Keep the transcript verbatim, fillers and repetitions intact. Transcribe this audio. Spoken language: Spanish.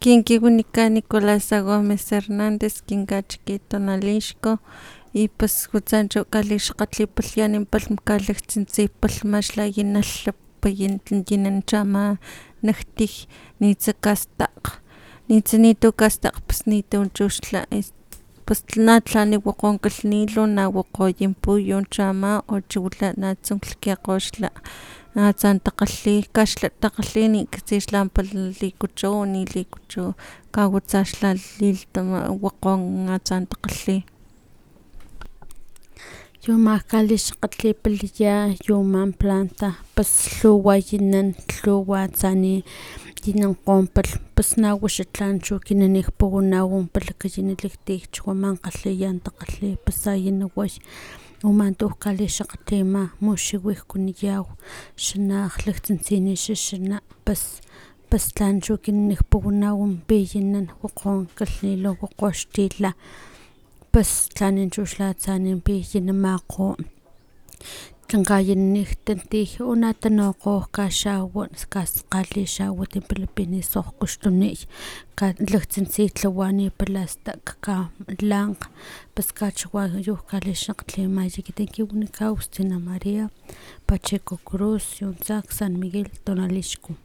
Kinkiunika Nicolás Gómez Hernández kinka chiquito nalixko y pues kutsancho kalixqatlipalyanin palmkalaktzintzi palmaxla yinalapa yinanchama naktij nitzakastaq nitzinito kastaq pues nitonchuxtla pues natlani woqonkalnilo nawoqoyin puyon chama ochiwla natzonklikiaqoxtla natsan takgalhi kaxla takgalhi katsixla palikucho nilikucho kawatsaxla liltama waqon natsan takgalhi yuma kalixqatlipalya yuma planta pues lhuwa yinan lhuwa tsani yinan qompal pues nawaxatlanchu kinanik pugunawan palakayinilaktik chwaman kgalhiyan takgalhi pasayina wax umantuj kalixaqatlima muxiwij kuniyaw xanaj laktsintsin xaxana pas pas tlanchu kinanik pugunawan piyinan waqon kalhnilo waqoxtila pas tlaninchuxla tsanin piyinamaqo tlankayinanik tantij unatanukgo kaxawan kalixawat palapini soqkuxtuni laktsintsi tlawani palastak kalankg pas kachawayo kalixaqtlima kinkiwnika Agustina María Pacheco Cruz Yuntzak San Miguel Tonalixco.